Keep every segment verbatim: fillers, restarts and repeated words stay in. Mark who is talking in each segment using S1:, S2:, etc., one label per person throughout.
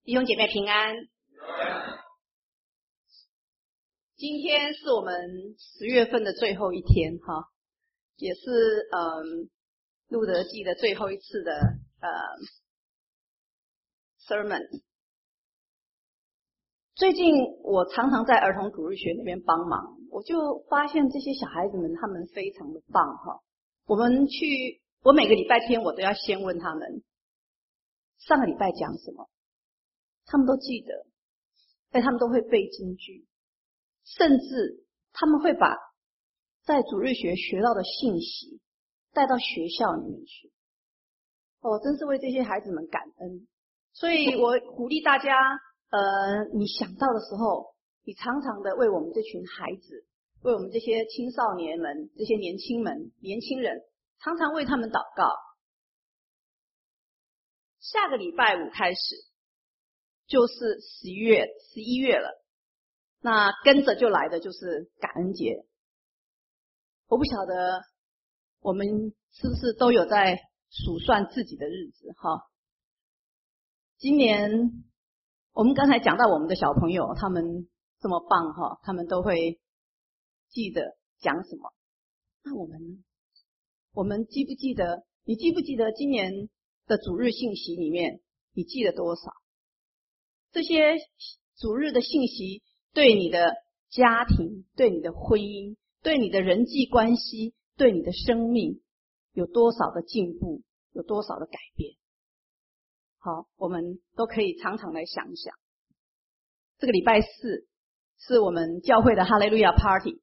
S1: 弟兄姐妹平安。今天是我们十月份的最后一天哈，也是嗯路德记的最后一次的呃 sermon。最近我常常在儿童主日学那边帮忙，我就发现这些小孩子们他们非常的棒哈。我们去，我每个礼拜天我都要先问他们上个礼拜讲什么，他们都记得，而他们都会背金句，甚至他们会把在主日学学到的信息带到学校里面去。哦，真是为这些孩子们感恩。所以我鼓励大家，呃，你想到的时候，你常常的为我们这群孩子，为我们这些青少年们、这些年轻们、年轻人，常常为他们祷告。下个礼拜五开始就是十一月十一月了，那跟着就来的就是感恩节。我不晓得我们是不是都有在数算自己的日子哈？今年我们刚才讲到我们的小朋友，他们这么棒哈，他们都会记得讲什么。那我们呢？我们记不记得？你记不记得今年的主日信息里面，你记得多少？这些主日的信息对你的家庭、对你的婚姻、对你的人际关系、对你的生命有多少的进步，有多少的改变？好，我们都可以常常来想一想。这个礼拜四是我们教会的哈利路亚 Party，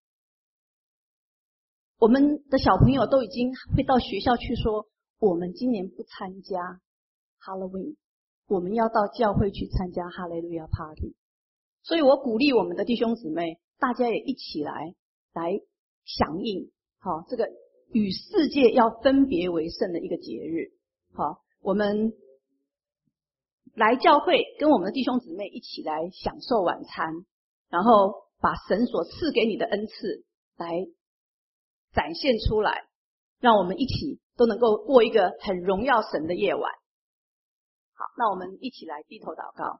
S1: 我们的小朋友都已经会到学校去说，我们今年不参加 Halloween， 我们要到教会去参加哈利路亚 Party。 所以我鼓励我们的弟兄姊妹，大家也一起来来响应好这个与世界要分别为圣的一个节日。好，我们来教会跟我们的弟兄姊妹一起来享受晚餐，然后把神所赐给你的恩赐来展现出来，让我们一起都能够过一个很荣耀神的夜晚。好，那我们一起来低头祷告。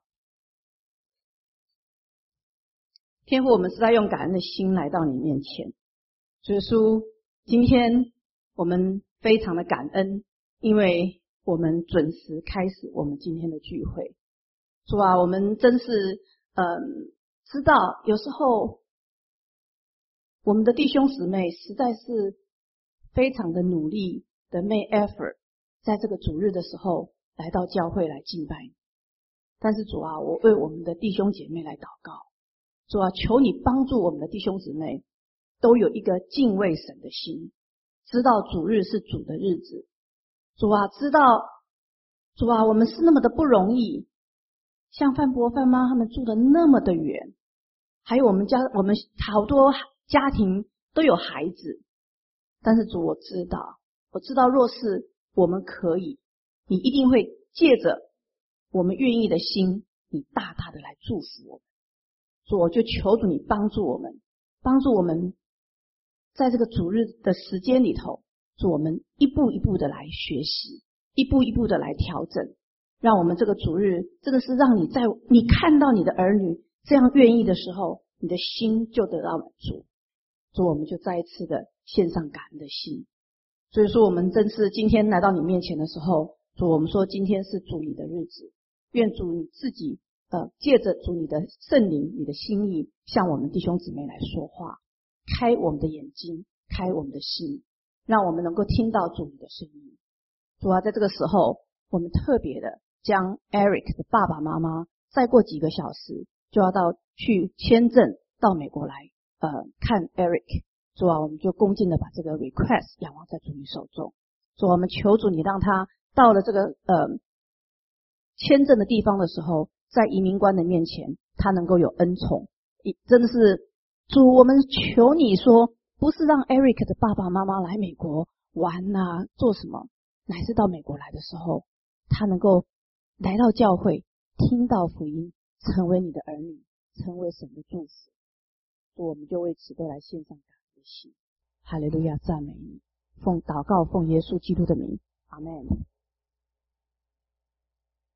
S1: 天父，我们是在用感恩的心来到你面前。主耶稣，今天我们非常的感恩，因为我们准时开始我们今天的聚会。主啊，我们真是嗯，知道有时候我们的弟兄姊妹实在是非常的努力的 make effort， 在这个主日的时候来到教会来敬拜你。但是主啊，我为我们的弟兄姐妹来祷告。主啊，求你帮助我们的弟兄姊妹都有一个敬畏神的心，知道主日是主的日子。主啊，知道主啊，我们是那么的不容易，像范伯范妈他们住的那么的远，还有我们家我们好多家庭都有孩子。但是主，我知道我知道若是我们可以，你一定会借着我们愿意的心，你大大的来祝福我们。主，我就求主你帮助我们，帮助我们在这个主日的时间里头，主我们一步一步的来学习，一步一步的来调整，让我们这个主日真的是让你在你看到你的儿女这样愿意的时候，你的心就得到满足。主，我们就再一次的献上感恩的心。所以说我们真是今天来到你面前的时候，主，我们说今天是主你的日子，愿主你自己呃，借着主你的圣灵，你的心意向我们弟兄姊妹来说话，开我们的眼睛，开我们的心，让我们能够听到主你的声音。主啊，在这个时候我们特别的将 Eric 的爸爸妈妈再过几个小时就要到去签证到美国来呃看 Eric。 主啊，我们就恭敬的把这个 request 仰望在主你手中。主啊，我们求主你让他到了这个呃签证的地方的时候，在移民官的面前他能够有恩宠。真的是主，我们求你说，不是让 Eric 的爸爸妈妈来美国玩啊做什么，乃是到美国来的时候他能够来到教会，听到福音，成为你的儿女，成为神的祝福。主，我们就为此都来献上感恩的心。哈利路亚，赞美你，奉祷告奉耶稣基督的名，阿们。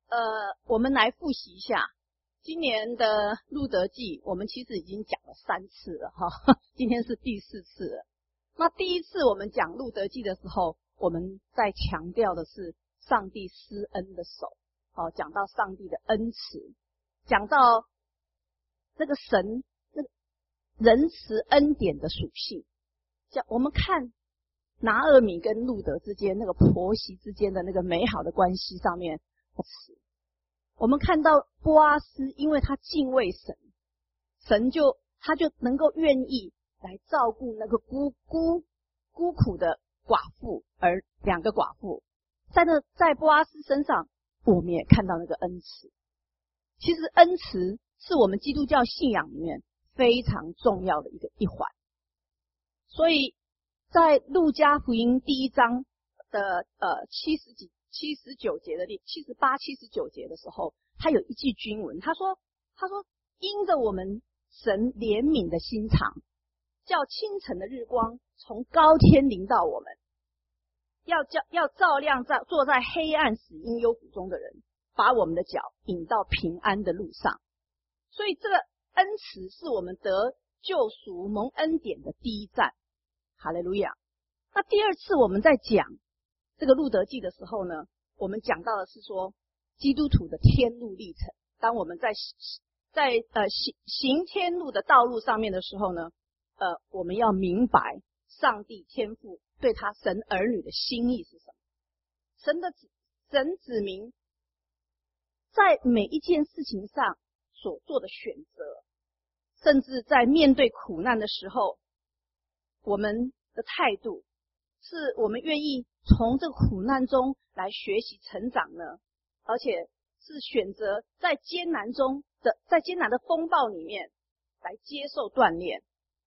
S1: 呃，我们来复习一下今年的路德记，我们其实已经讲了三次了哈，今天是第四次了。那第一次我们讲路德记的时候，我们在强调的是上帝施恩的手，好，讲到上帝的恩慈，讲到那个神那个仁慈恩典的属性。讲我们看拿俄米跟路德之间那个婆媳之间的那个美好的关系上面，我们看到波阿斯因为他敬畏神，神就他就能够愿意来照顾那个孤孤孤苦的寡妇，而两个寡妇在那在波阿斯身上，我们也看到那个恩慈。其实恩慈是我们基督教信仰里面非常重要的一个一环。所以在路加福音第一章的呃七十几七十九节的第七十八七十九节的时候，他有一句经文，他说他说因着我们神怜悯的心肠，叫清晨的日光从高天临到我们，要叫要照亮在坐在黑暗死荫幽谷中的人，把我们的脚引到平安的路上。所以这个恩慈是我们得救赎蒙恩典的第一站。哈利路亚。那第二次我们在讲这个路德记的时候呢，我们讲到的是说基督徒的天路历程。当我们在在呃行行天路的道路上面的时候呢，呃我们要明白上帝天父对他神儿女的心意是什么。神的神子民在每一件事情上所做的选择，甚至在面对苦难的时候，我们的态度是我们愿意从这个苦难中来学习成长呢，而且是选择在艰难中的在艰难的风暴里面来接受锻炼，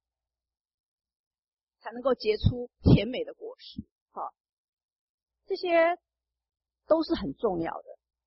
S1: 才能够结出甜美的果实。好，这些都是很重要的。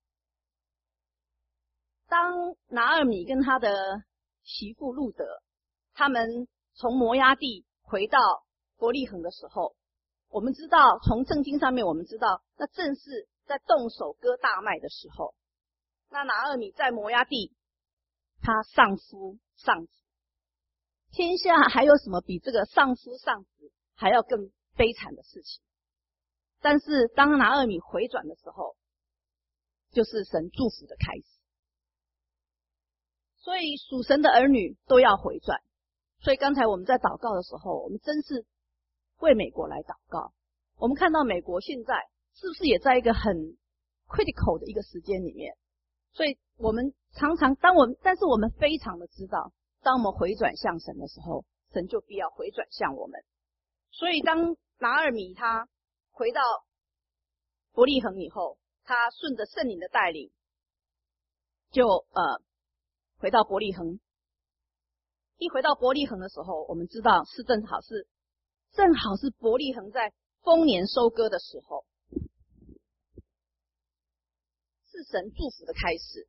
S1: 当拿俄米跟他的媳妇路德他们从摩押地回到伯利恒的时候，我们知道从圣经上面我们知道，那正是在动手割大麦的时候。那拿俄米在摩押地，他丧夫丧子，天下还有什么比这个丧夫丧子还要更悲惨的事情？但是当拿俄米回转的时候，就是神祝福的开始。所以属神的儿女都要回转。所以刚才我们在祷告的时候，我们真是为美国来祷告。我们看到美国现在是不是也在一个很 critical 的一个时间里面？所以我们常常当我们但是我们非常的知道，当我们回转向神的时候，神就必要回转向我们。所以当拿俄米他回到伯利恒以后，他顺着圣灵的带领，就呃回到伯利恒。一回到伯利恒的时候，我们知道是正好是正好是伯利恒在丰年收割的时候，是神祝福的开始。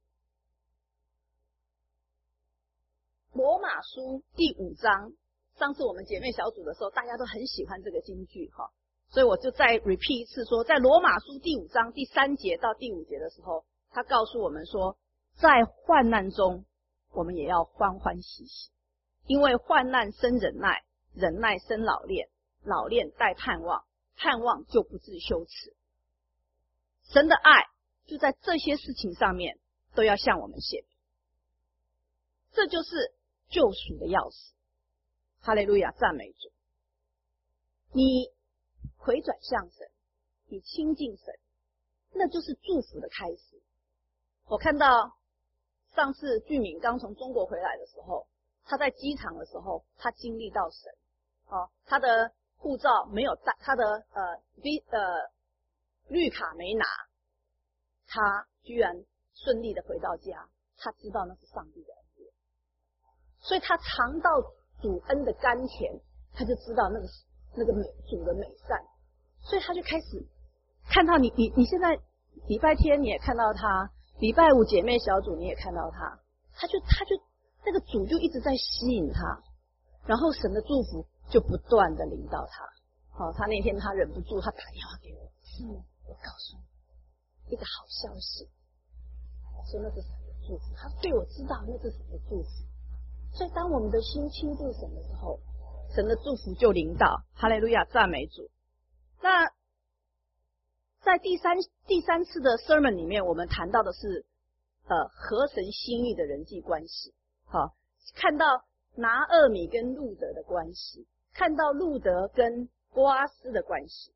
S1: 罗马书第五章，上次我们姐妹小组的时候，大家都很喜欢这个金句哈，所以我就再 repeat 一次说，在罗马书第五章第三节到第五节的时候，他告诉我们说，在患难中我们也要欢欢喜喜，因为患难生忍耐，忍耐生老练，老练带盼望，盼望就不致羞耻。神的爱就在这些事情上面都要向我们显明，这就是救赎的钥匙。哈利路亚，赞美主。你回转向神，你亲近神，那就是祝福的开始。我看到上次俊敏刚从中国回来的时候，他在机场的时候，他经历到神，哦，他的护照没有带，他的呃 V 呃绿卡没拿，他居然顺利的回到家，他知道那是上帝的恩典，所以他尝到主恩的甘甜，他就知道那个那个美主的美善，所以他就开始看到你你你现在礼拜天你也看到他，礼拜五姐妹小组你也看到他，他就他就那个主就一直在吸引他，然后神的祝福就不断的临到他。好、哦，他那天他忍不住，他打电话给我，嗯，我告诉你一个好消息， 说那是神的祝福，他对我知道那是神的祝福。所以当我们的心亲近神的时候，神的祝福就临到。哈利路亚，赞美主。那在第三第三次的 sermon 里面，我们谈到的是呃合神心意的人际关系。好，看到拿俄米跟路德的关系，看到路德跟波阿斯的关系。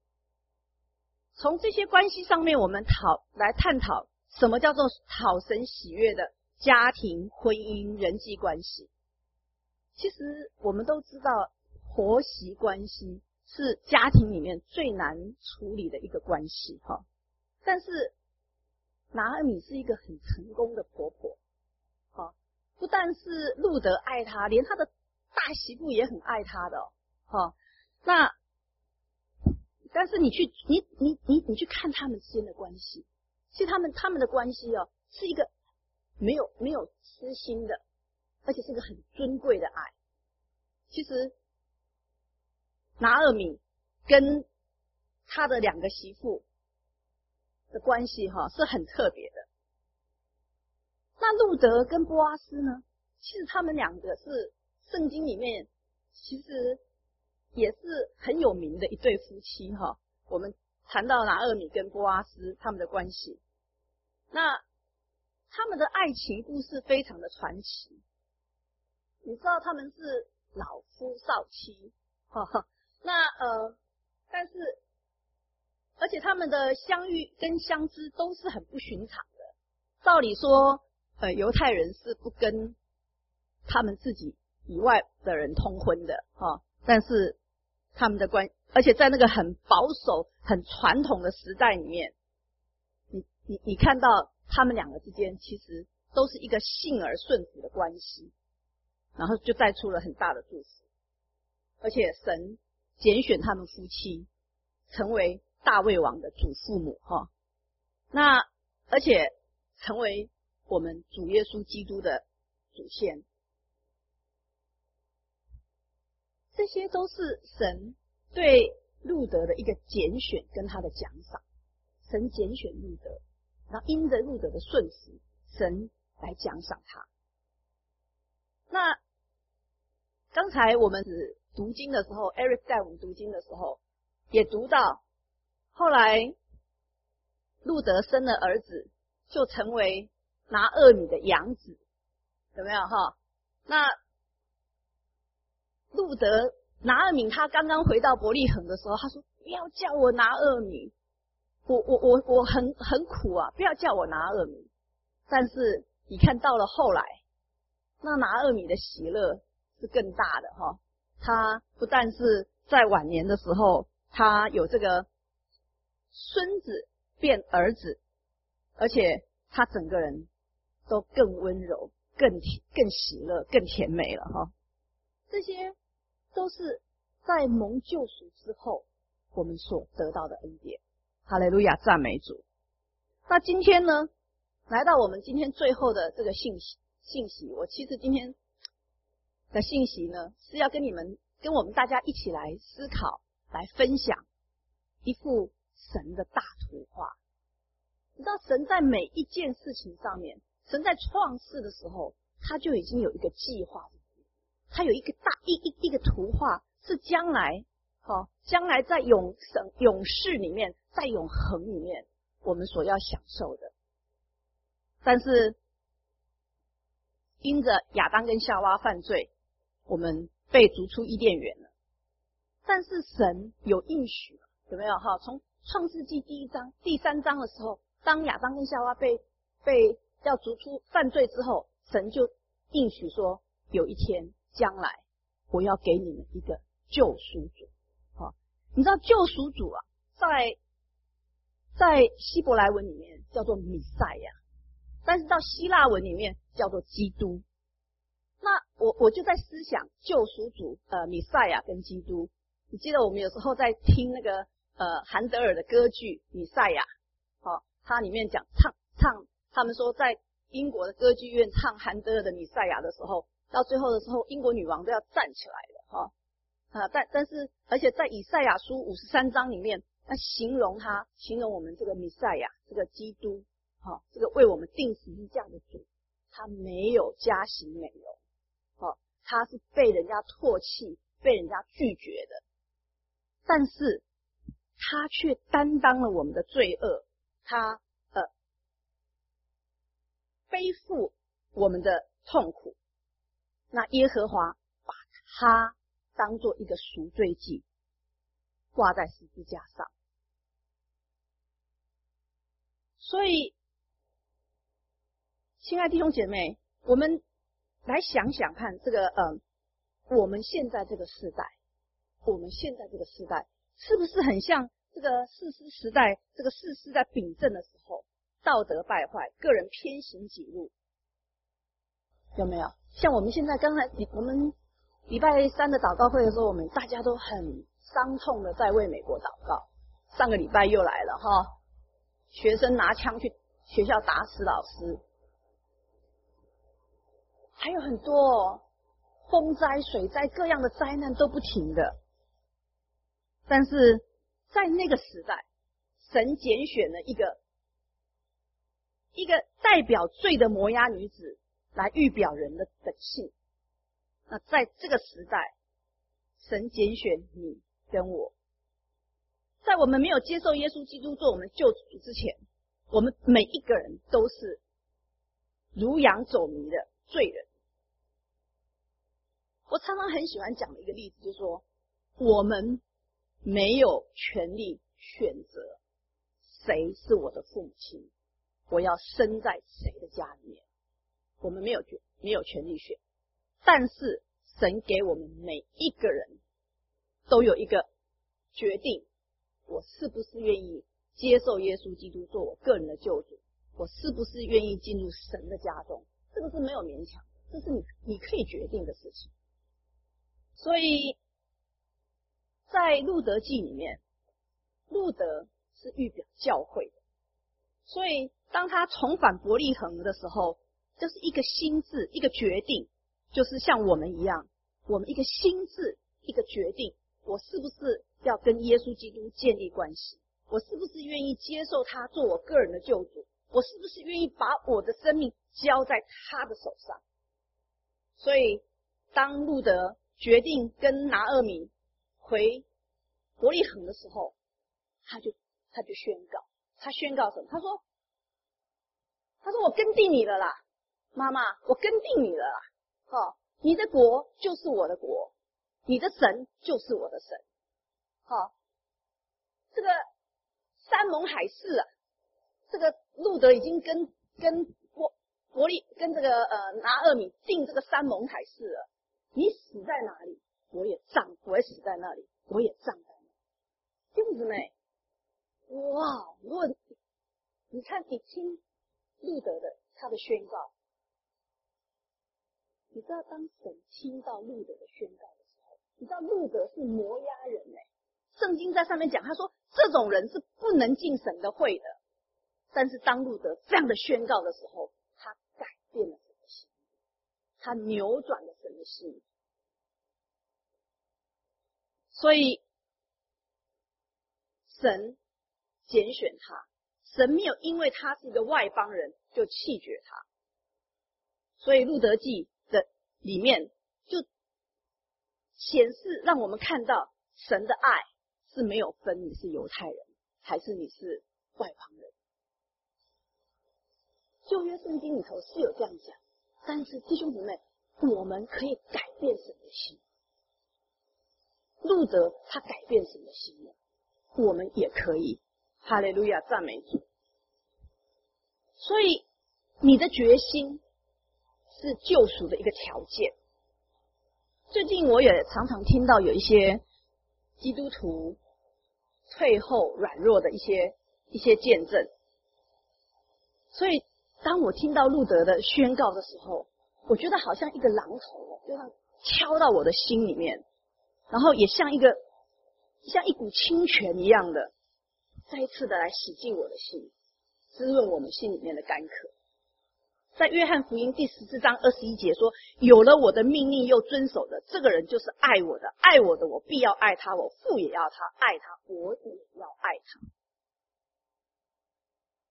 S1: 从这些关系上面，我们讨来探讨什么叫做讨神喜悦的家庭、婚姻、人际关系。其实我们都知道，婆媳关系是家庭里面最难处理的一个关系哈。但是拿俄米是一个很成功的婆婆，哈，不但是路德爱她，连她的大媳妇也很爱她的哦，哈。那但是你去你你你你去看他们之间的关系，其实他们他们的关系哦，是一个没有没有私心的，而且是个很尊贵的爱。其实拿俄米跟他的两个媳妇的关系哈、哦、是很特别的。那路德跟波阿斯呢，其实他们两个是圣经里面其实也是很有名的一对夫妻哈、哦。我们谈到拿俄米跟波阿斯他们的关系，那他们的爱情故事非常的传奇。你知道他们是老夫少妻，哈哈。那呃，但是而且他们的相遇跟相知都是很不寻常的。照理说，呃，犹太人是不跟他们自己以外的人通婚的，哈。但是他们的关，而且在那个很保守、很传统的时代里面，你你你看到他们两个之间其实都是一个信而顺服的关系，然后就带出了很大的祝福。而且神拣选他们夫妻成为大卫王的祖父母哈，那而且成为我们主耶稣基督的祖先。这些都是神对路德的一个拣选跟他的奖赏。神拣选路德，然后因着路德的顺服，神来奖赏他。那刚才我们只读经的时候 ，Eric 带我们读经的时候，也读到后来路德生了儿子，就成为拿俄米的养子，有没有哈？那路德拿俄米他刚刚回到伯利恒的时候，他说不要叫我拿俄米，我我我我很很苦啊，不要叫我拿俄米。但是你看到了后来，那拿俄米的喜乐是更大的哈。他不但是在晚年的时候，他有这个孙子变儿子，而且他整个人都更温柔、更更喜乐、更甜美了哈。这些都是在蒙救赎之后我们所得到的恩典。哈利路亚，赞美主。那今天呢，来到我们今天最后的这个信息信息，我其实今天的信息呢，是要跟你们跟我们大家一起来思考，来分享一幅神的大图画。你知道神在每一件事情上面，神在创世的时候，他就已经有一个计划，他有一个大一一一个图画，是将来好，将来在永生永世里面，在永恒里面，我们所要享受的。但是因着亚当跟夏娃犯罪，我们被逐出伊甸园了。但是神有应许，有没有哈？从创世纪第一章、第三章的时候，当亚当跟夏娃被被要逐出犯罪之后，神就应许说，有一天将来我要给你们一个救赎主。好，你知道救赎主啊，在在希伯来文里面叫做弥赛亚，但是到希腊文里面叫做基督。那我我就在思想救赎主呃弥赛亚跟基督。你记得我们有时候在听那个呃韩德尔的歌剧弥赛亚，好、哦，它里面讲唱唱，他们说在英国的歌剧院唱韩德尔的弥赛亚的时候，到最后的时候，英国女王都要站起来了哈、哦、啊！但但是而且在以赛亚书五十三章里面，那形容他形容我们这个弥赛亚这个基督，
S2: 好，这个为我们钉十字架的主，他没有加刑美容，好，他是被人家唾弃、被人家拒绝的，但是他却担当了我们的罪恶，他呃背负我们的痛苦。那耶和华把他当作一个赎罪祭，挂在十字架上。所以，亲爱弟兄姐妹，我们来想想看，这个呃，我们现在这个世代，我们现在这个世代，是不是很像这个士师时代，这个士师在秉政的时候，道德败坏，个人偏行己路，有没有？像我们现在刚才我们礼拜三的祷告会的时候，我们大家都很伤痛的在为美国祷告。上个礼拜又来了哈，学生拿枪去学校打死老师，还有很多哦，风灾、水灾各样的灾难都不停的。但是在那个时代，神拣选了一个一个代表罪的摩押女子来预表人的本性。那在这个时代，神拣选你跟我，在我们没有接受耶稣基督做我们救主之前，我们每一个人都是如羊走迷的罪人。我常常很喜欢讲的一个例子，就是说，我们没有权利选择谁是我的父母亲，我要生在谁的家里面，我们没有权没有权利选。但是神给我们每一个人都有一个决定，我是不是愿意接受耶稣基督做我个人的救主，我是不是愿意进入神的家中，这个是没有勉强，这是你你可以决定的事情。所以在路德记里面，路德是预表教会的，所以当他重返伯利恒的时候，就是一个心志，一个决定，就是像我们一样，我们一个心志，一个决定，我是不是要跟耶稣基督建立关系，我是不是愿意接受他做我个人的救主，我是不是愿意把我的生命交在他的手上。所以当路德决定跟拿俄米回伯利恒的时候，他就他就宣告，他宣告什么？他说他说我跟定你了啦，妈妈，我跟定你了啦，哦，你的国就是我的国，你的神就是我的神。好，这个山盟海誓啊，这个路德已经跟跟伯伯利跟这个呃拿俄米定这个山盟海誓了。你死在哪里，我也葬，我也死在那里，我也葬在那里。弟兄姊妹，哇！如果你看你听路德的他的宣告，你知道当神听到路德的宣告的时候，你知道路德是摩押人哎、欸，圣经在上面讲，他说这种人是不能进神的会的。但是当路德这样的宣告的时候，他改变了神的心，他扭转了神的心。所以神拣选他，神没有因为他是一个外邦人就弃绝他。所以路德记的里面就显示让我们看到神的爱是没有分你是犹太人还是你是外邦人。旧约圣经里头是有这样讲，但是弟兄姊妹，我们可以改变神的心。路德他改变神的心了，我们也可以。哈利路亚，赞美主。所以你的决心是救赎的一个条件。最近我也常常听到有一些基督徒退后软弱的一些一些见证，所以当我听到路德的宣告的时候，我觉得好像一个榔头就像敲到我的心里面，然后也像一个像一股清泉一样的再一次的来洗净我的心，滋润我们心里面的干渴。在约翰福音第十四章二十一节说，有了我的命令又遵守的，这个人就是爱我的，爱我的我必要爱他，我父也要他爱他，我也要爱他。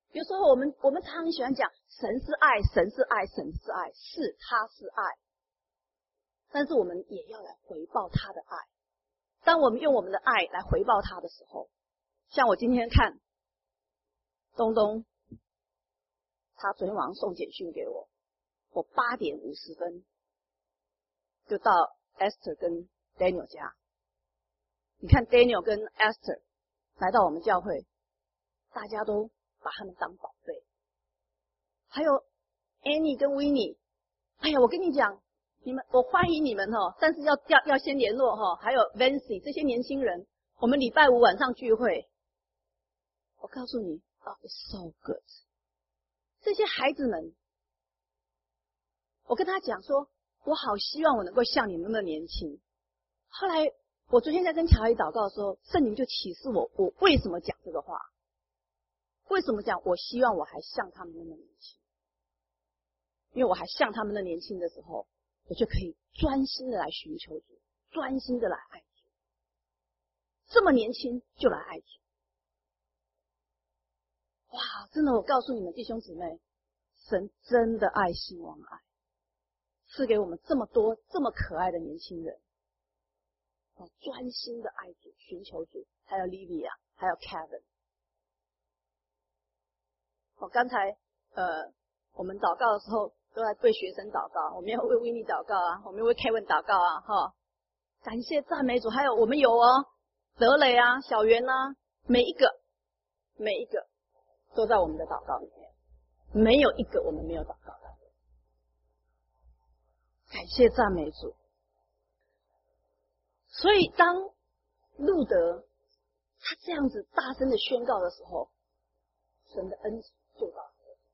S2: 有时候我们我们常常喜欢讲神是爱，神是爱，神是爱，是他是爱，但是我们也要来回报他的爱。当我们用我们的爱来回报他的时候，像我今天看东东，他昨天晚上送简讯给我，我八点五十分就到 Esther 跟 Daniel 家。你看 Daniel 跟 Esther 来到我们教会，大家都把他们当宝贝。还有 Annie 跟 Winnie， 哎呀，我跟你讲，你们我欢迎你们哦，但是要要要先联络哈。还有 Vancy 这些年轻人，我们礼拜五晚上聚会。我告诉你 ，Oh, it's so good。这些孩子们，我跟他讲说，我好希望我能够像你们那么年轻。后来我昨天在跟乔伊祷告的时候，圣灵就启示我，我为什么讲这个话？为什么讲我希望我还像他们那么年轻？因为我还像他们那年轻的时候，我就可以专心的来寻求主，专心的来爱主。这么年轻就来爱主，哇！真的，我告诉你们弟兄姊妹，神真的爱兴旺爱，赐给我们这么多这么可爱的年轻人，哦，专心的爱主，寻求主，还有 Livia， 还有 Kevin。哦，刚才呃，我们祷告的时候都在为学生祷告，我们要为 Winnie 祷告啊，我们要为 Kevin 祷告啊，哈！感谢赞美主，还有我们有哦，德磊啊，小袁啊，每一个每一个都在我们的祷告里面，没有一个我们没有祷告的。感谢赞美主。所以当路德他这样子大声的宣告的时候，神的恩就到了。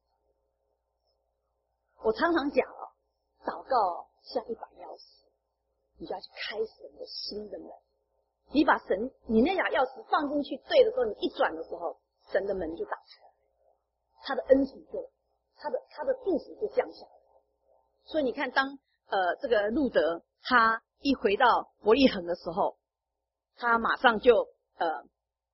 S2: 我常常讲啊，祷告像一把钥匙，你就要去开神的心的门。你把神，你那把钥匙放进去对的时候，你一转的时候，神的门就打开了，他的恩宠就，他的他的祝福就降下来。所以你看，当呃这个路德他一回到伯利恒的时候，他马上就呃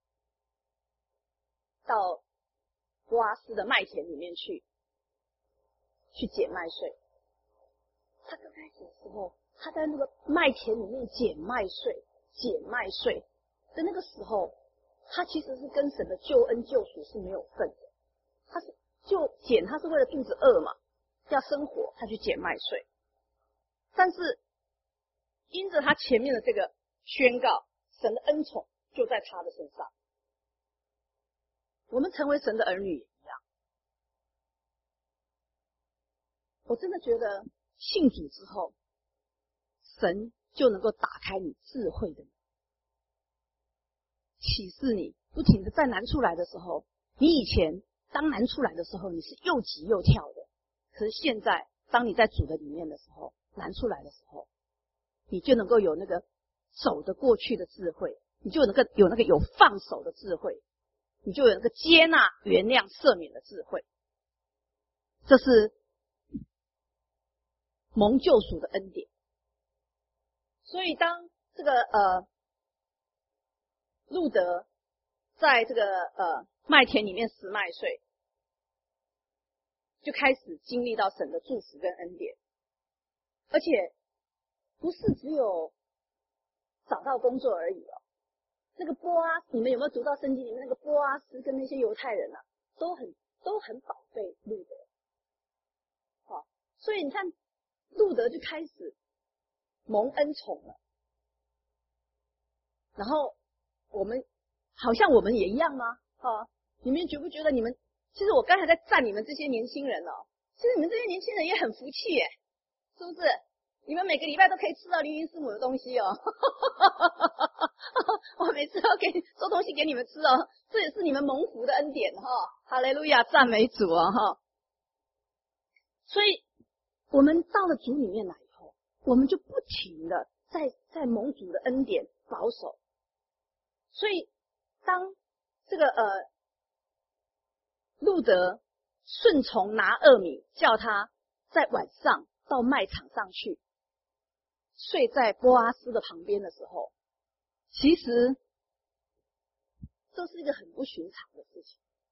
S2: 到波阿斯的麦田里面去，去捡麦穗。他刚开始的时候，他在那个麦田里面捡麦穗，捡麦穗的那个时候，他其实是跟神的救恩救赎是没有份的。他是就捡，他是为了肚子饿嘛，要生活，他去捡麦穗。但是因着他前面的这个宣告，神的恩宠就在他的身上。我们成为神的儿女也一样。我真的觉得信主之后，神就能够打开你智慧的门，启示你，不停的在难出来的时候，你以前当难出来的时候，你是又急又跳的，可是现在当你在主的里面的时候，难出来的时候，你就能够有那个走得过去的智慧，你就能够有那个有放手的智慧，你就有那个接纳、原谅、赦免的智慧。这是蒙救赎的恩典。所以当这个呃路德在这个呃麦田里面拾麦穗，就开始经历到神的祝福跟恩典，而且不是只有找到工作而已哦。那个波阿斯，你们有没有读到圣经里面那个波阿斯跟那些犹太人啊，都很都很宝贝路德。好，所以你看路德就开始蒙恩宠了。然后我们好像我们也一样吗？啊，你们觉不觉得你们？其实我刚才在赞你们这些年轻人哦，其实你们这些年轻人也很福气耶，是不是？你们每个礼拜都可以吃到林林师母的东西哦，我每次都给做东西给你们吃哦，这也是你们蒙福的恩典哈，哈利路亚，赞美主啊哈。所以我们到了主里面来以后，我们就不停的在在蒙主的恩典保守。所以当这个呃路德顺从拿俄米叫他在晚上到麦场上去睡在波阿斯的旁边的时候，其实这是一个很不寻常的事情。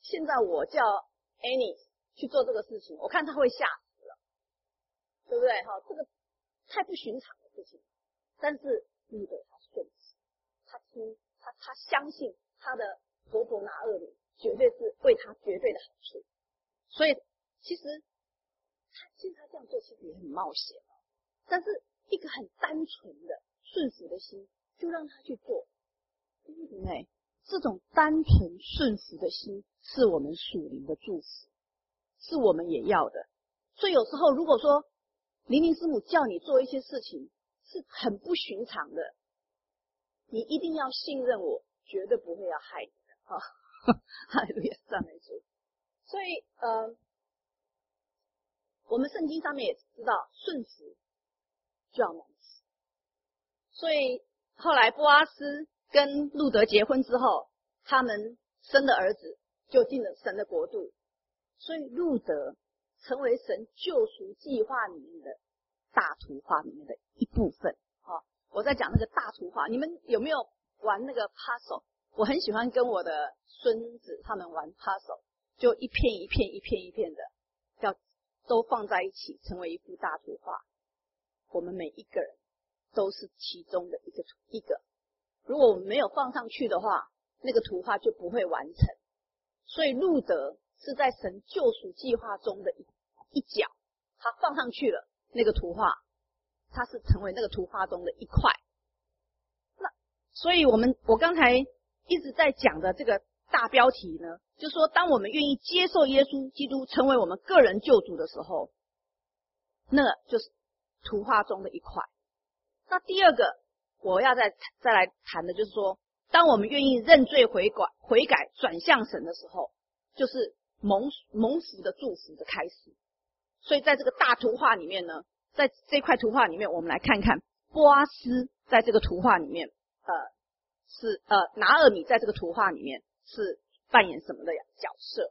S2: 现在我叫 Annie 去做这个事情，我看他会吓死了，对不对？哈，这个太不寻常的事情。但是路德他顺服，他听他他相信他的婆婆拿俄米绝对是为他绝对的好处，所以其实他现在这样做其实也很冒险，但是一个很单纯的顺服的心，就让他去做。弟兄姊妹，这种单纯顺服的心是我们属灵的祝福，是我们也要的。所以有时候如果说灵灵师母叫你做一些事情是很不寻常的，你一定要信任我，绝对不会要害你的。哈，哈利路亚，赞美主。所以呃，我们圣经上面也知道，顺服就要蒙福。所以后来波阿斯跟路德结婚之后，他们生的儿子就进了神的国度，所以路德成为神救赎计划里面的大图画里面的一部分。好，我在讲那个大图画，你们有没有玩那个 puzzle？ 我很喜欢跟我的孙子他们玩 puzzle， 就一片一片一片一片的，要都放在一起成为一幅大图画。我们每一个人都是其中的一个图一个，如果我们没有放上去的话，那个图画就不会完成。所以路德是在神救赎计划中的一一角，他放上去了那个图画，它是成为那个图画中的一块。那所以我们我刚才一直在讲的这个大标题呢，就是说当我们愿意接受耶稣基督成为我们个人救主的时候，那就是图画中的一块。那第二个我要再再来谈的就是说，当我们愿意认罪悔改悔改转向神的时候，就是蒙蒙福的祝福的开始。所以在这个大图画里面呢，在这块图画里面，我们来看看波阿斯在这个图画里面，呃，是呃拿俄米在这个图画里面是扮演什么的角色。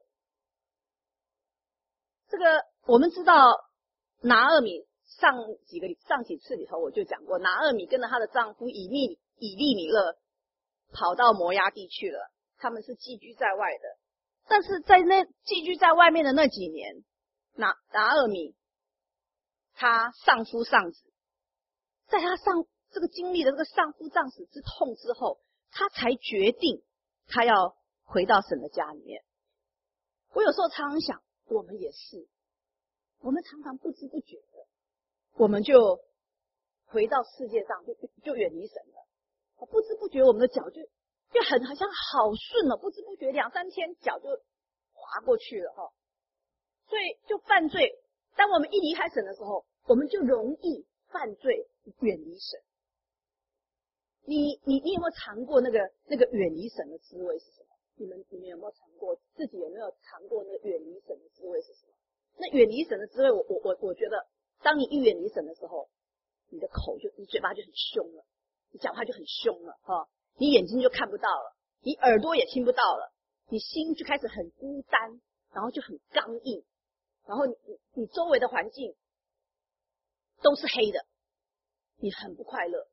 S2: 这个我们知道拿俄米上几个上几次里头我就讲过，拿俄米跟着她的丈夫以利以利米勒跑到摩押地去了，他们是寄居在外的。但是在那寄居在外面的那几年，拿拿俄米她丧夫丧子，在她上这个经历了这个丧夫丧子之痛之后，她才决定她要回到神的家里面。我有时候常常想，我们也是，我们常常不知不觉的，我们就回到世界上，就就远离神了。不知不觉我们的脚就就很好像好顺了，不知不觉两三天脚就滑过去了哈。所以就犯罪，当我们一离开神的时候，我们就容易犯罪，远离神。你你你有没有尝过那个那个远离神的滋味是什么？你们你们有没有尝过？自己有没有尝过那个远离神的滋味是什么？那远离神的滋味，我我我我觉得，当你一远离神的时候，你的口就你嘴巴就很凶了，你讲话就很凶了哈，你眼睛就看不到了，你耳朵也听不到了，你心就开始很孤单，然后就很刚硬，然后你你周围的环境都是黑的，你很不快乐。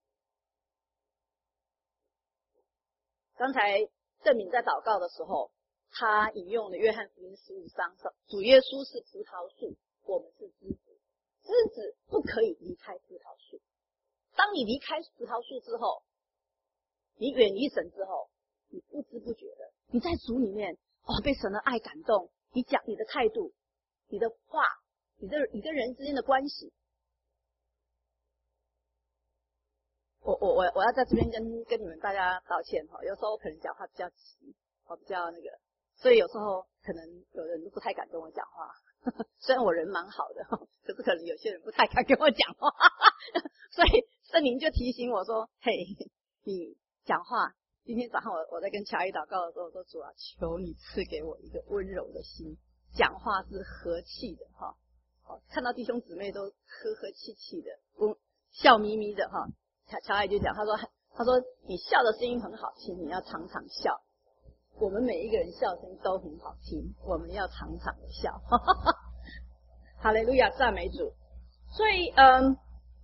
S2: 刚才郑敏在祷告的时候，他引用了约翰福音十五章，主耶稣是葡萄树，我们是枝子，枝子不可以离开葡萄树。当你离开葡萄树之后，你远离神之后，你不知不觉的，你在主里面哦被神的爱感动，你讲你的态度，你的话，你的你跟人之间的关系。我我我我要在这边跟跟你们大家道歉哈，有时候我可能讲话比较急，我比较那个，所以有时候可能有人都不太敢跟我讲话，呵呵虽然我人蛮好的，可是可能有些人不太敢跟我讲话，所以圣灵就提醒我说：“嘿，你讲话。”今天早上我我在跟乔伊祷告的时候说：“主啊，求你赐给我一个温柔的心，讲话是和气的哈，哦，看到弟兄姊妹都和和气气的，温笑眯眯的哈。”乔乔爱就讲，他说他说你笑的声音很好听，你要常常笑。我们每一个人笑声音都很好听，我们要常常的笑。哈利路亚，赞美主。所以嗯，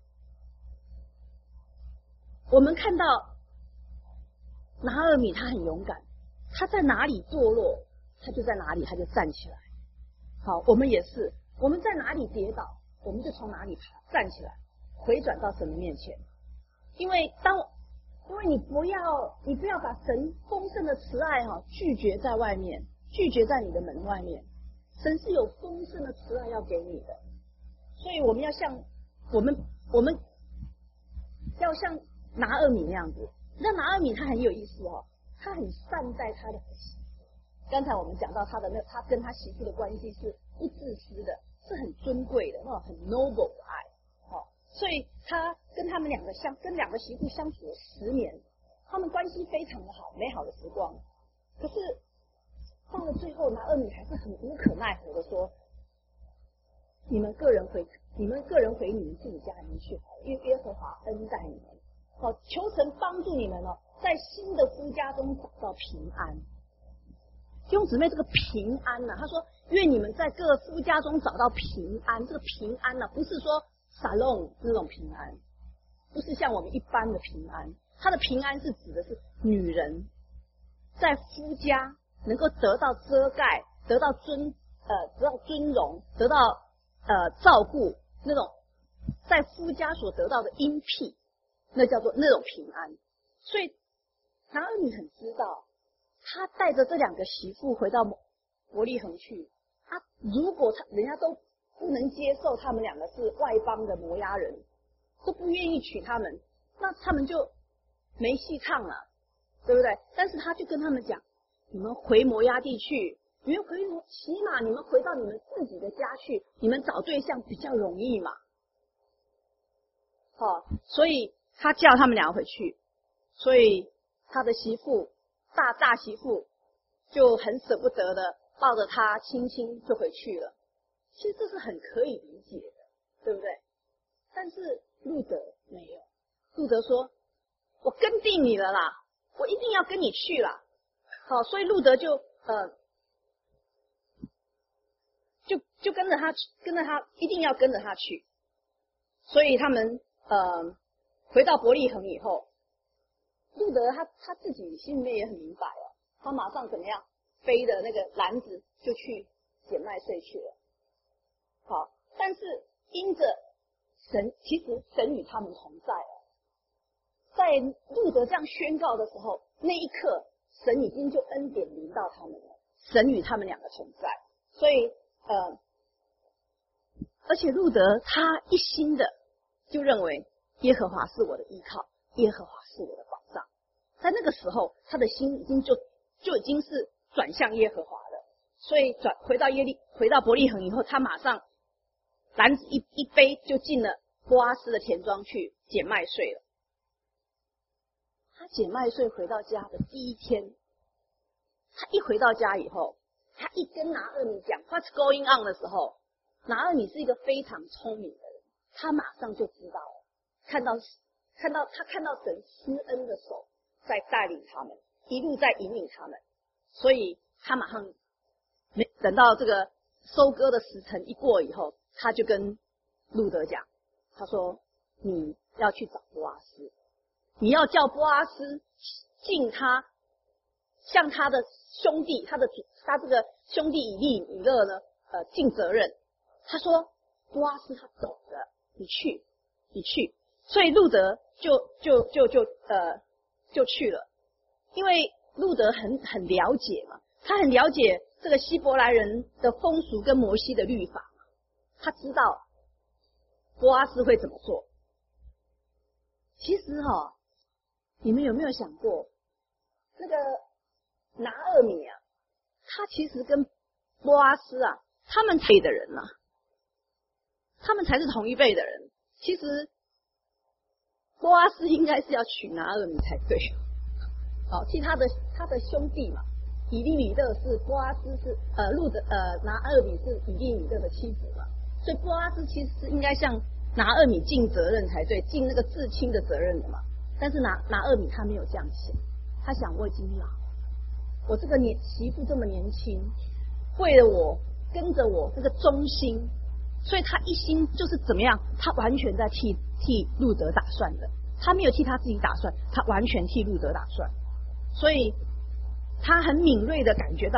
S2: 我们看到拿俄米他很勇敢，他在哪里堕落， 他就在哪里，他就站起来。好，我们也是，我们在哪里跌倒，我们就从哪里爬站起来，回转到神的面前。因为当因为你不要你不要把神丰盛的慈爱哈、哦、拒绝在外面，拒绝在你的门外面。神是有丰盛的慈爱要给你的，所以我们要像我们我们要像拿俄米那样子。那拿俄米他很有意思哦，他很善待他的媳妇。刚才我们讲到他的那他跟他媳妇的关系是不自私的，是很尊贵的，那种很 noble 的爱。哦，所以他跟他们两个相跟两个媳妇相处了十年，他们关系非常的好，美好的时光。可是到了最后，拿俄米还是很无可奈何的说：“你们个人回，你们个人回你们自己家里面去好了，因为耶和华恩待你们。好，求神帮助你们哦，在新的夫家中找到平安。”弟兄姊妹，这个平安呢、啊，他说：“愿你们在各夫家中找到平安。”这个平安呢、啊，不是说沙龙那种平安，不是像我们一般的平安。他的平安是指的是女人在夫家能够得到遮盖，得到尊呃得到尊荣，得到呃照顾，那种在夫家所得到的荫庇，那叫做那种平安。所以拿俄米很知道，他带着这两个媳妇回到伯利恒去，他如果他人家都不能接受他们两个是外邦的摩押人，都不愿意娶他们，那他们就没戏唱了，对不对？但是他就跟他们讲，你们回摩押地去，你们回起码你们回到你们自己的家去，你们找对象比较容易嘛。好、哦，所以他叫他们俩回去，所以他的媳妇大大媳妇就很舍不得的抱着他亲亲就回去了。其实这是很可以理解的，对不对？但是路德没有，路德说：“我跟定你了啦，我一定要跟你去啦。”好，所以路德就呃，就就跟着他，跟着他，一定要跟着他去。所以他们呃回到伯利恒以后，路德他他自己心里面也很明白哦，他马上怎么样背着那个篮子就去捡麦穗去了。好，但是因着神，其实神与他们同在哦，在路德这样宣告的时候，那一刻神已经就恩典临到他们了，神与他们两个同在。所以呃，而且路德他一心的就认为耶和华是我的依靠，耶和华是我的保障。在那个时候，他的心已经就就已经是转向耶和华了。所以转回到耶利回到伯利恒以后，他马上篮子一一背就进了波阿斯的田庄去捡麦穗了。他捡麦穗回到家的第一天，他一回到家以后，他一跟拿俄米讲 What's going on 的时候，拿俄米是一个非常聪明的人，他马上就知道了，看到看到他看到神施恩的手在带领他们，一路在引领他们，所以他马上没等到这个收割的时辰一过以后，他就跟路德讲，他说：“你要去找波阿斯，你要叫波阿斯尽他向他的兄弟，他的他这个兄弟以利以勒呢，呃，尽责任。”他说：“波阿斯他懂的，你去，你去。”所以路德就就就就呃就去了，因为路德很很了解嘛，他很了解这个希伯来人的风俗跟摩西的律法，他知道波阿斯会怎么做。其实哈、哦，你们有没有想过，那个拿俄米啊，他其实跟波阿斯啊，他们配的人啊，他们才是同一辈的人。其实波阿斯应该是要娶拿俄米才对。好，其他的他的兄弟嘛，以利米勒是波阿斯是呃路的呃拿俄米是以利米勒的妻子嘛，所以波阿斯其实是应该向拿俄米尽责任才对，尽那个至亲的责任的嘛。但是拿拿俄米他没有这样想，他想我已经老，我这个年媳妇这么年轻，为了我跟着我这个忠心，所以他一心就是怎么样，他完全在替替路德打算的，他没有替他自己打算，他完全替路德打算。所以他很敏锐的感觉到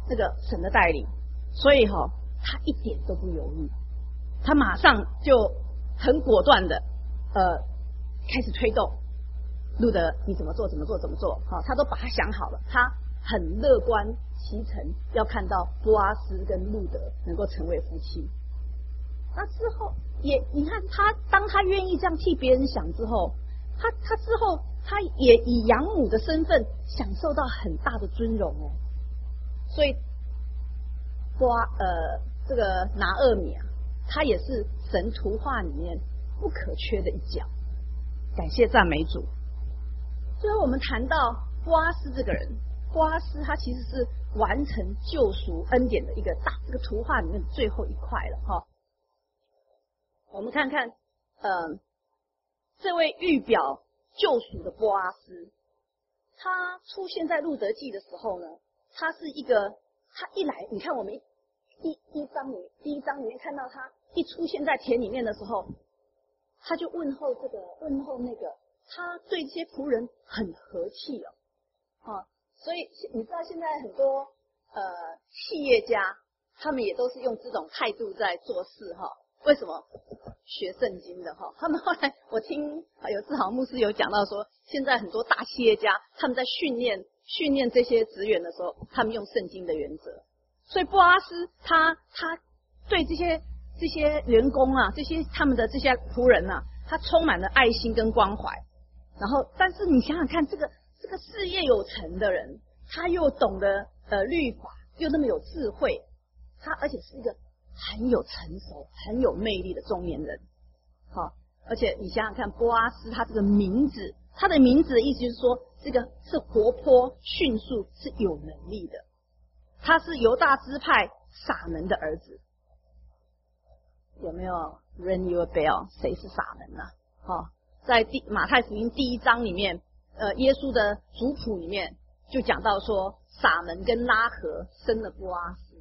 S2: 那个神的带领，所以哈、哦，他一点都不犹豫，他马上就很果断的呃开始推动。路德你怎么做怎么做怎么做，好、哦，他都把他想好了，他很乐观其成，要看到波阿斯跟路德能够成为夫妻。那之后也，你看他，当他愿意这样替别人想之后，他他之后他也以养母的身份享受到很大的尊荣哦。所以波呃这个拿俄米啊，他也是神图画里面不可缺的一角。感谢赞美主。最后我们谈到波阿斯这个人，波阿斯他其实是完成救赎恩典的一个大这个图画里面的最后一块了哈。我们看看，呃，这位预表救赎的波阿斯，他出现在路德记的时候呢，他是一个，他一来，你看我们第一章里第一章里面看到他一出现在田里面的时候，他就问候这个问候那个，他对这些仆人很和气哦，啊，所以你知道现在很多呃企业家，他们也都是用这种态度在做事哈。为什么？学圣经的哈，他们后来我听有志豪牧师有讲到说，现在很多大企业家他们在训练训练这些职员的时候，他们用圣经的原则。所以波阿斯他他对这些这些员工啊，这些他们的这些仆人啊，他充满了爱心跟关怀。然后，但是你想想看，这个这个事业有成的人，他又懂得呃律法，又那么有智慧，他而且是一个很有成熟、很有魅力的中年人。好，而且你想想看，波阿斯他这个名字，他的名字的意思就是说，这个是活泼、迅速、是有能力的。他是犹大支派撒门的儿子。有没有 ring your bell？ 谁是撒门呢、啊？好，在第马太福音第一章里面，呃，耶稣的族谱里面就讲到说，撒门跟拉合生了波阿斯。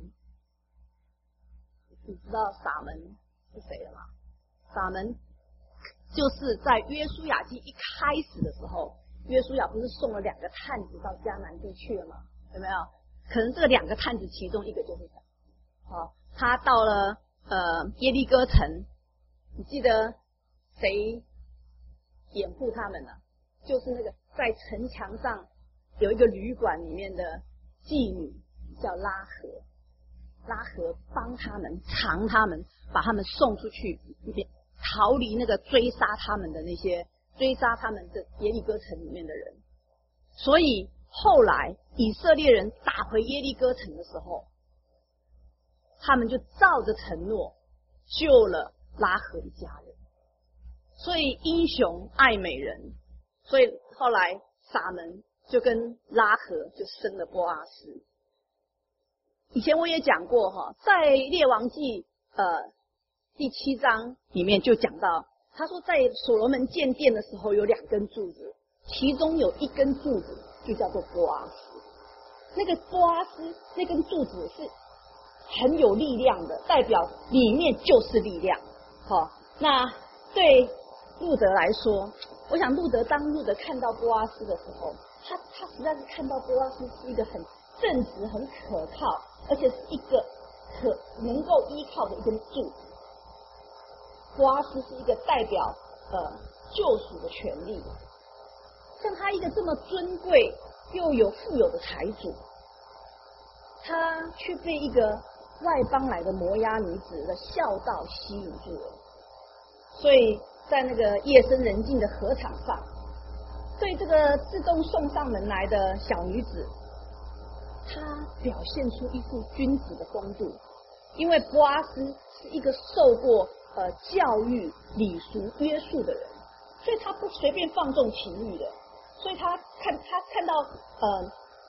S2: 你知道撒门是谁了吗？撒门就是在约书亚记一开始的时候，约书亚不是送了两个探子到迦南地去了吗？有没有？可能这个两个探子其中一个就是他。好，他到了呃耶利哥城，你记得谁掩护他们呢？就是那个在城墙上有一个旅馆里面的妓女叫拉合。拉合帮他们藏他们，把他们送出去，逃离那个追杀他们的那些追杀他们的耶利哥城里面的人。所以后来以色列人打回耶利哥城的时候，他们就照着承诺救了拉合一家人。所以英雄爱美人，所以后来撒门就跟拉合就生了波阿斯。以前我也讲过哈，在列王记呃第七章里面就讲到，他说在所罗门建殿的时候有两根柱子，其中有一根柱子就叫做波阿斯。那个波阿斯那根柱子是很有力量的，代表里面就是力量。好，那对路德来说，我想路德当路德看到波阿斯的时候，他他实在是看到波阿斯是一个很正直、很可靠，而且是一个可能够依靠的一根柱子。波阿斯是一个代表呃救赎的权利，像他一个这么尊贵又有富有的财主，他却被一个外邦来的摩押女子的孝道吸引住了。所以在那个夜深人静的河场上，对这个自动送上门来的小女子，他表现出一副君子的风度，因为波阿斯是一个受过呃教育、礼俗约束的人，所以他不随便放纵情欲的。所以他看他看到呃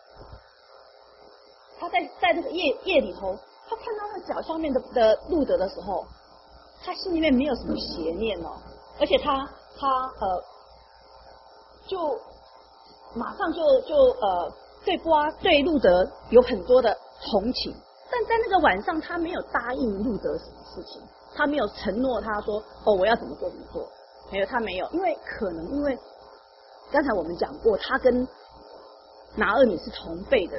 S2: 他在在那个夜夜里头，他看到那脚下面的的路德的时候，他心里面没有什么邪念哦，而且他他呃就马上就就呃。对波阿对路德有很多的同情，但在那个晚上，他没有答应路德什么事情，他没有承诺他说哦我要怎么做怎么做，没有，他没有，因为可能因为刚才我们讲过，他跟拿俄米是同辈的人，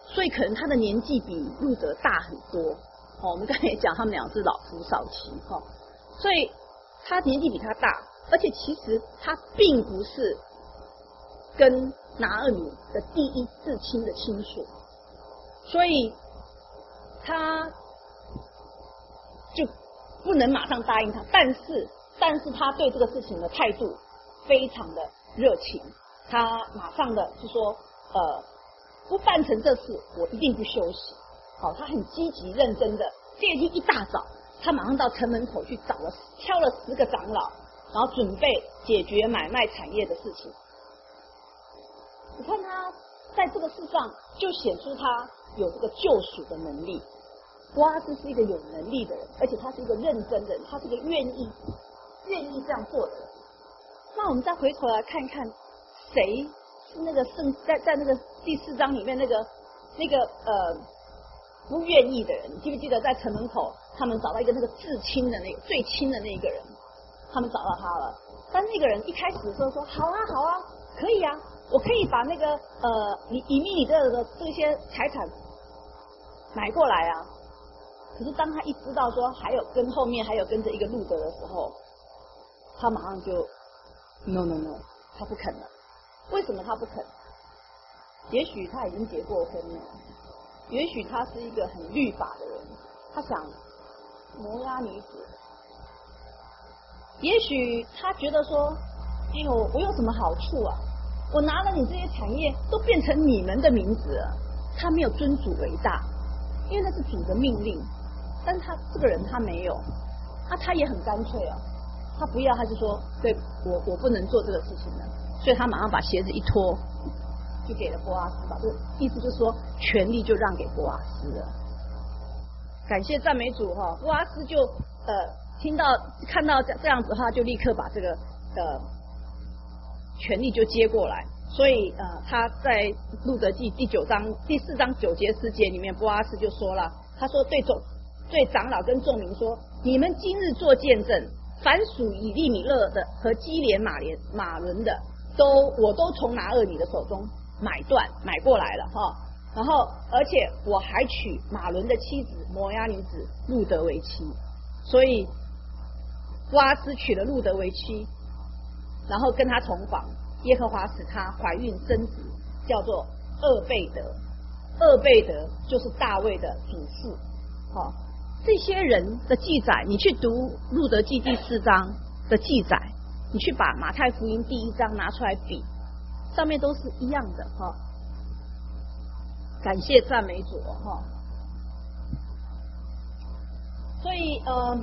S2: 所以可能他的年纪比路德大很多。哦，我们刚才也讲他们俩是老夫少妻，哈、哦，所以他年纪比他大，而且其实他并不是跟拿俄米的第一至亲的亲属，所以他就不能马上答应他。但是，但是他对这个事情的态度非常的热情，他马上的就说，呃，不办成这事，我一定不休息。好，他很积极认真的。第二天一大早，他马上到城门口去找了挑了十个长老，然后准备解决买卖产业的事情。你看他在这个事上就显出他有这个救赎的能力。波阿斯是一个有能力的人，而且他是一个认真的人，他是一个愿意愿意这样做的人。那我们再回头来看看，谁是那个圣在在那个第四章里面那个那个呃不愿意的人？你记不记得在城门口，他们找到一个那个至亲的那个最亲的那一个人，他们找到他了。但那个人一开始的时候说：“好啊，好啊，可以啊，我可以把那个呃以以米以勒的这些财产买过来啊。”可是当他一知道说还有跟后面还有跟着一个路德的时候，他马上就 no no no， 他不肯了。为什么他不肯？也许他已经结过婚了，也许他是一个很律法的人，他想摩押女子，也许他觉得说，哎呦，我有什么好处啊？我拿了你这些产业都变成你们的名字了。他没有尊主为大，因为那是主的命令。但是他这个人他没有，啊，他也很干脆哦，他不要，他就说，对我我不能做这个事情了，所以他马上把鞋子一脱，就给了波阿斯，把这个意思就是说，权力就让给波阿斯了。感谢赞美主哈、哦，波阿斯就呃听到看到这这样子的话，就立刻把这个呃权力就接过来。所以呃他在路得记第九章第四章九节十节里面，波阿斯就说了，他说对众对长老跟众民说，你们今日做见证，凡属以利米勒的和基连马连马伦的，都我都从拿俄米的手中买断买过来了哈。然后而且我还娶马伦的妻子摩押女子路得为妻，所以波阿斯娶了路得为妻，然后跟他同房。耶和华使她怀孕生子，叫做厄贝德。厄贝德就是大卫的祖父。好、哦，这些人的记载，你去读路得记第四章的记载，你去把马太福音第一章拿出来比，上面都是一样的哈、哦。感谢赞美主哈、哦。所以呃，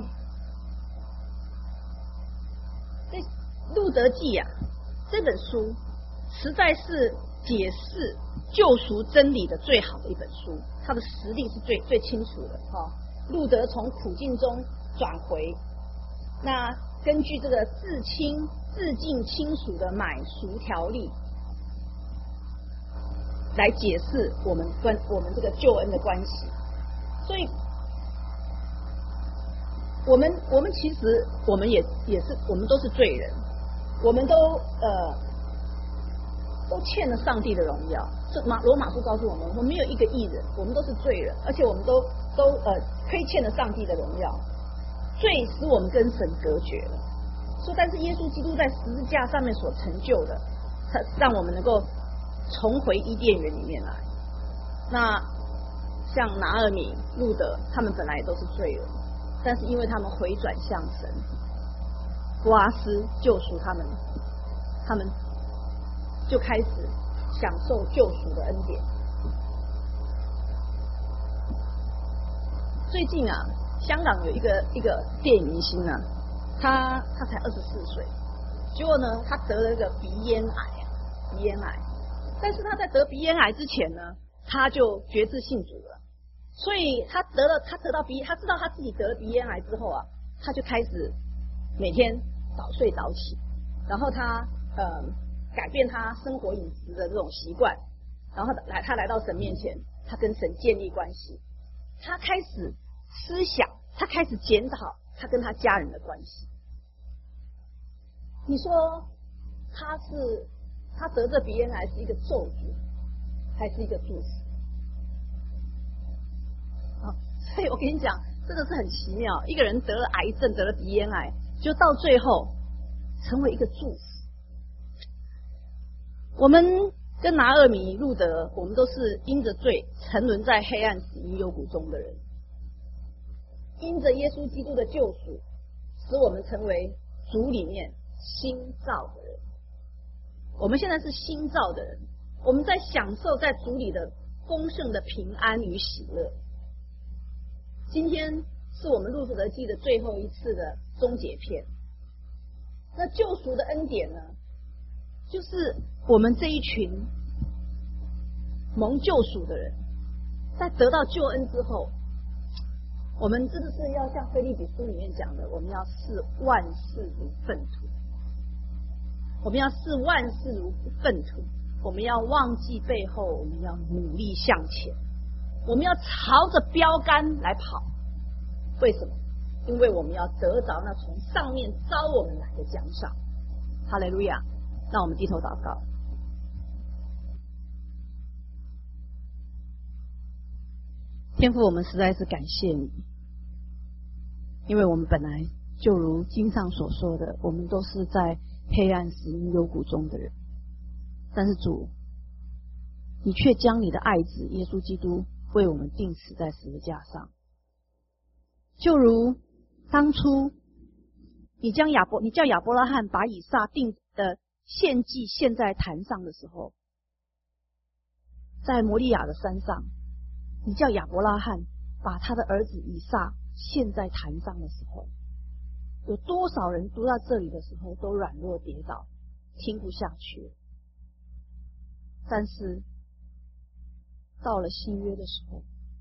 S2: 这路得记啊。这本书实在是解释救赎真理的最好的一本书，它的实力是最最清楚的哈、哦。路得从苦境中转回，那根据这个至亲至近亲属的买赎条例来解释我们跟我们这个救恩的关系。所以我们我们其实我们也也是我们都是罪人。我们都呃都欠了上帝的荣耀。这马罗马书告诉我们，我们没有一个义人，我们都是罪人，而且我们都都呃亏欠了上帝的荣耀。罪使我们跟神隔绝了。说，但是耶稣基督在十字架上面所成就的，他让我们能够重回伊甸园里面来。那像拿俄米、路得，他们本来也都是罪人，但是因为他们回转向神。波阿斯救赎他们，他们就开始享受救赎的恩典。最近啊，香港有一个一个电影明星啊，他他才二十四岁，结果呢，他得了一个鼻咽癌，鼻咽癌。但是他在得鼻咽癌之前呢，他就决志信主了。所以他得了，他得到鼻，他知道他自己得了鼻咽癌之后啊，他就开始每天早睡早起，然后他呃改变他生活饮食的这种习惯，然后来他来到神面前，他跟神建立关系，他开始思想，他开始检讨他跟他家人的关系。你说他是他得这鼻咽癌是一个咒诅，还是一个祝福？ 所以我跟你讲，真的是很奇妙。一个人得了癌症，得了鼻咽癌，就到最后成为一个祝福。我们跟拿俄米、路德，我们都是因着罪沉沦在黑暗死荫幽谷中的人，因着耶稣基督的救赎，使我们成为主里面新造的人。我们现在是新造的人，我们在享受在主里的丰盛的平安与喜乐。今天是我们路德记的最后一次的终结篇。那救赎的恩典呢，就是我们这一群蒙救赎的人，在得到救恩之后，我们真的是要像腓立比书里面讲的，我们要视万事如粪土，我们要视万事如粪土，我们要忘记背后，我们要努力向前，我们要朝着标杆来跑。为什么？因为我们要得着那从上面招我们来的奖赏。哈利路亚！让我们低头祷告。天父，我们实在是感谢你，因为我们本来就如经上所说的，我们都是在黑暗死荫幽谷中的人，但是主，你却将你的爱子耶稣基督为我们钉死在十字架上，就如当初你将亚伯，你叫亚伯拉罕把以撒定的献祭献在坛上的时候，在摩利亚的山上，你叫亚伯拉罕把他的儿子以撒献在坛上的时候，有多少人读到这里的时候都软弱跌倒，听不下去。但是到了新约的时候，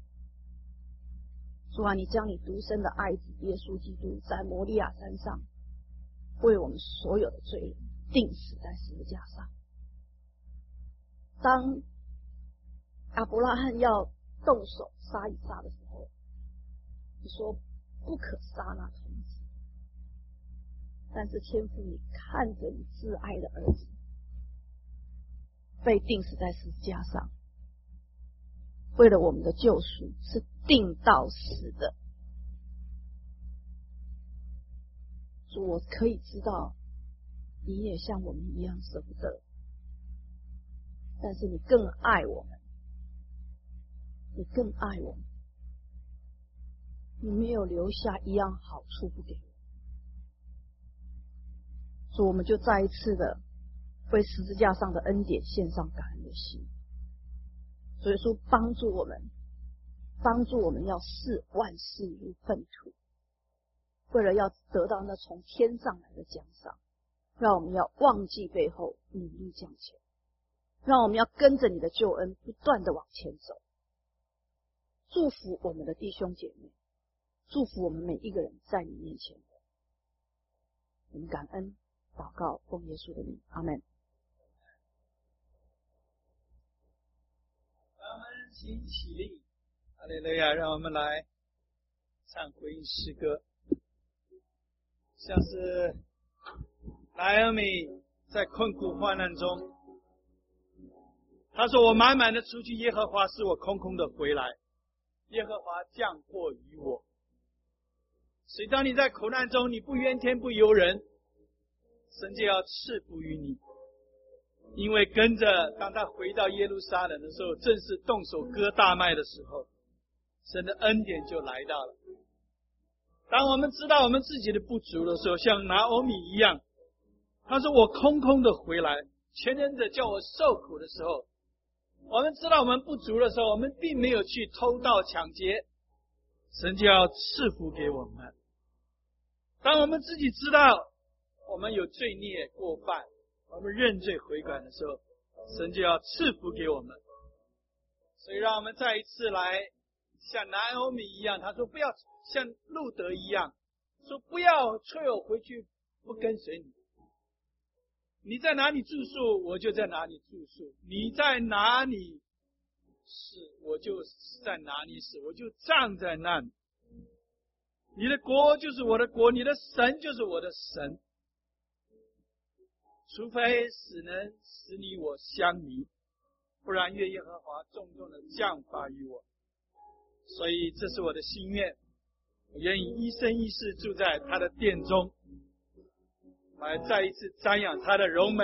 S2: 主啊，你将你独生的爱子耶稣基督在摩利亚山上为我们所有的罪人钉死在十字架上。当亚伯拉罕要动手杀以撒的时候，你说不可杀那童子，但是天父，你看着你挚爱的儿子被钉死在十字架上，为了我们的救赎是定到死的。主，我可以知道你也像我们一样舍不得，但是你更爱我们，你更爱我们，你没有留下一样好处不给我。所以我们就再一次的为十字架上的恩典献上感恩的心。所以说帮助我们，帮助我们要视万事如粪土，为了要得到那从天上来的奖赏，让我们要忘记背后，努力向前，让我们要跟着你的救恩不断的往前走。祝福我们的弟兄姐妹，祝福我们每一个人在你面前的，我们感恩祷告，奉耶稣的名，阿们。
S3: 咱们请起立，哈利路亚！让我们来唱回应诗歌，像是拿俄米在困苦患难中，他说：“我满满的出去，耶和华使我空空的回来，耶和华降祸于我。”所以，当你在苦难中，你不怨天不尤人，神就要赐福于你。因为跟着当他回到耶路撒冷的时候，正是动手割大麦的时候，神的恩典就来到了。当我们知道我们自己的不足的时候，像拿俄米一样，他说：“我空空的回来，全能者叫我受苦的时候，我们知道我们不足的时候，我们并没有去偷盗抢劫，神就要赐福给我们。当我们自己知道我们有罪孽过犯，我们认罪悔改的时候，神就要赐福给我们。所以让我们再一次来像拿俄米一样，他说不要像路德一样，说不要催我回去不跟随你。你在哪里住宿，我就在哪里住宿；你在哪里死，我就在哪里死，我就葬在那里。你的国就是我的国，你的神就是我的神。除非死能使你我相离，不然愿耶和华重重的降罚于我。 所以这是我的心愿，我愿意一生一世住在他的殿中，来再一次瞻仰他的荣美。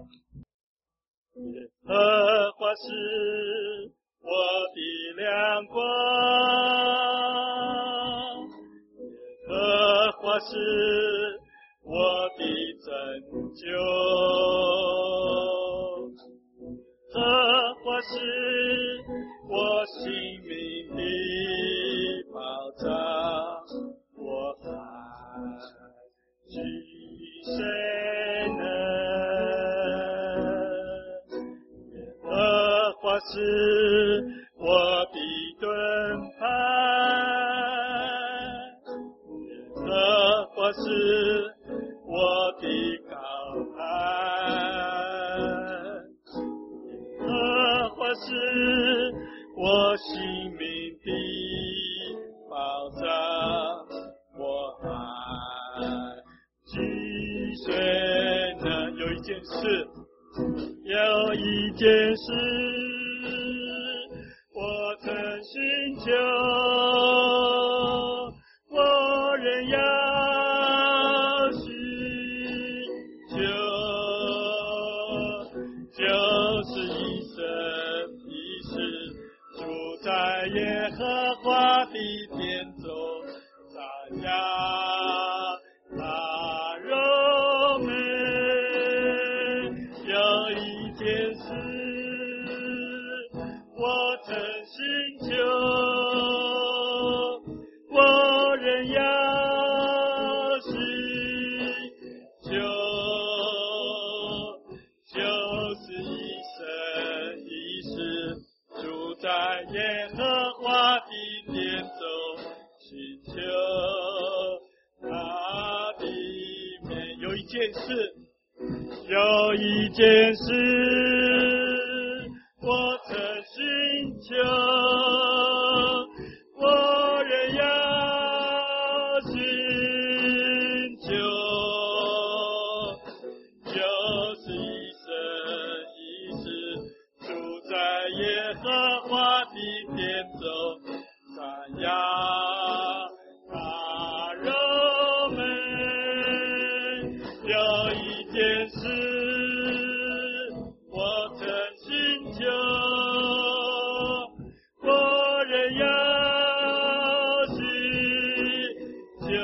S3: 耶和华是我的亮光，耶和华是我的拯救，耶和华是我性命的保障，我还惧谁呢？耶和华是我的盾牌，耶和华是我的高台，耶和华是我性命的保障，我还惧谁呢？有一件事，有一件事，我曾寻求，我仍要寻求，就是一生一世住在耶和华的殿中，瞻仰他荣美。有一件事，我曾寻求，我仍要寻求，就是一生一世住在耶和华的殿中，寻求他的面。有一件事，有一件事，我曾寻求，我仍要寻求，就是一生一世住在耶和华的殿中，瞻仰他荣美。有一件事，我曾寻求，我仍要寻求，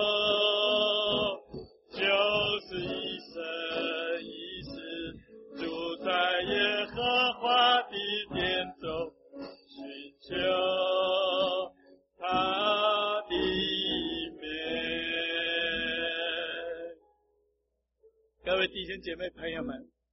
S3: 就是一生一世住在耶和华的殿中，寻求他的面。各位弟兄姐妹朋友们，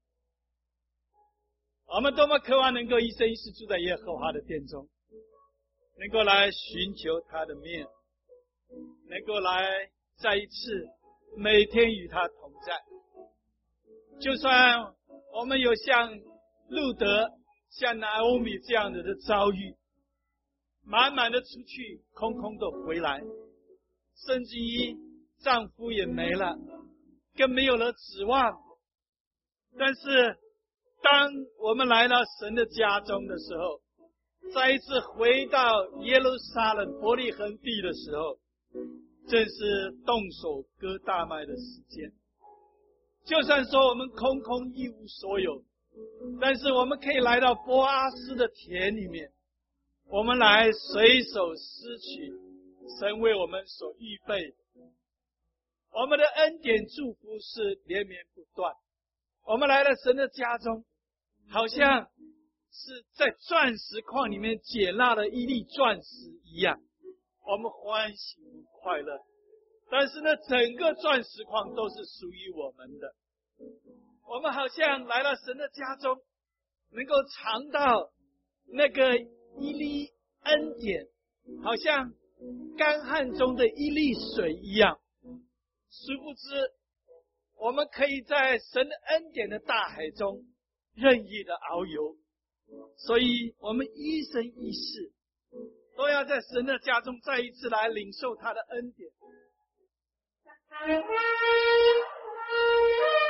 S3: 我们多么渴望能够一生一世住在耶和华的殿中，能够来寻求他的面，能够来再一次每天与他同在。就算我们有像路德、像拿欧米这样的的遭遇，满满的出去，空空的回来，甚至于丈夫也没了，更没有了指望。但是当我们来到神的家中的时候，再一次回到耶路撒冷伯利恒地的时候，正是动手割大麦的时间。就算说我们空空一无所有，但是我们可以来到波阿斯的田里面，我们来随手拾取神为我们所预备的。我们的恩典祝福是连绵不断。我们来到神的家中，好像是在钻石矿里面捡到了一粒钻石一样，我们欢喜快乐。但是呢，整个钻石矿都是属于我们的。我们好像来到神的家中，能够尝到那个一粒恩典，好像干旱中的一粒水一样。殊不知，我们可以在神的恩典的大海中任意的遨游。所以我们一生一世都要在神的家中再一次来领受他的恩典。